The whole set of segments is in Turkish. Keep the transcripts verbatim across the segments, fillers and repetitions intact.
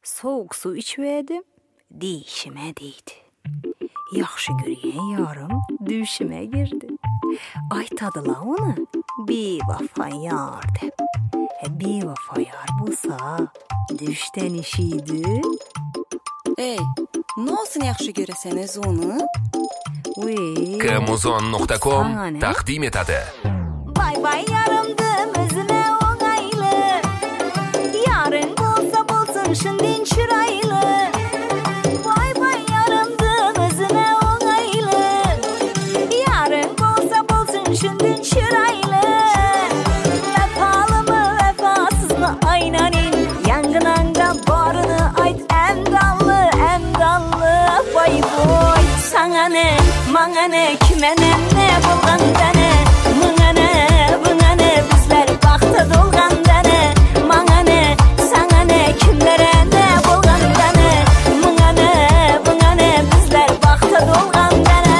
soğuk su içmedim, dişime değdi. Yaxşı görüyen yarım düşüme girdi. Aytadılar onu bir vafa yar dep. E, bir vafa yar bulsa düşten işiydi. Ey, nasıl yaxşı göreseniz onu? Kamuzon nokta com taqdim etadi. Bay bay yarımdım özüne oğaylı. Yarın olsa bulsun şundin çıraylı. Bay bay yarımdım özüne oğaylı. Yarın olsa bulsun şundin çıraylı. Vefalı mı vefasız mı aynanin. Yangınanda barını ayt emdallı emdallı. Bay boy sana ne mana ne kime ne ne bulgan dene. Mına ne buna ne bizler bakta dolgan dene. Mana ne sana ne kimlere ne bulgan dene. Mına ne buna ne bizler bakta dolgan dene.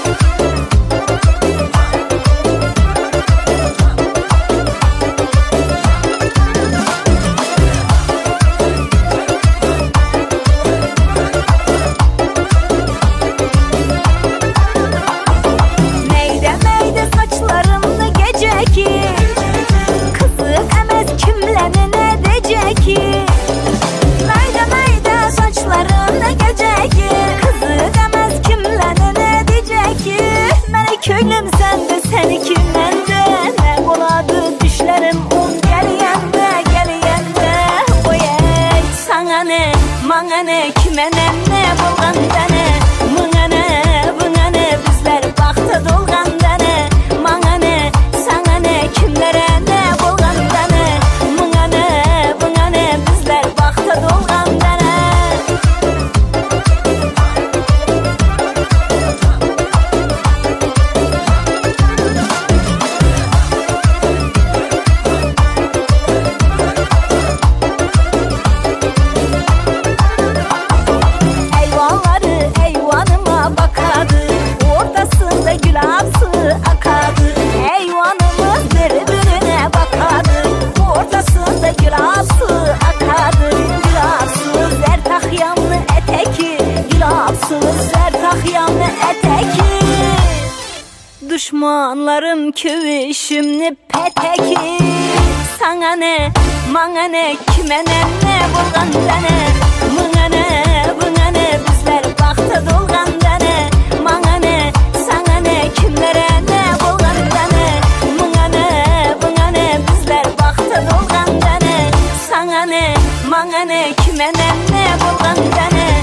Meyde meyde saçlarımda gece ki. Kızık emez kimlerin edecek ki. Meyde meyde saçlarımda gece ki. Kızık emez kimlerin edecek ki. Meni köylüm sende seni kimlende. Ne buladı düşlerim un geliyende geliyende. Oy ey sana ne mana ne kime ne ne bulgan dene. Mına ne buna ne bizler bakta dolgan dene. Mana ne sana ne kimlere ne bulgan dene. Mına ne buna ne bizler bakta dolgan dene. Eyvalları eyvanıma bakadı. Ortasında gül apsı akadı. Eyvanımız birbirine bakadı. Ortasında gül apsı akadı. Gül apsı zertah yanlı eteki. Gül apsı zertah yanlı eteki. Düşmanlarım kövüşümlü peteki. Sana ne mana ne kime ne ne bulgan dene. Mına ne buna ne bizler bakta dolgan dene. Mana ne sana ne kimlere ne bulgan dene. Mına ne buna ne bizler bakta dolgan dene. Sana ne mana ne kime ne ne bulgan dene.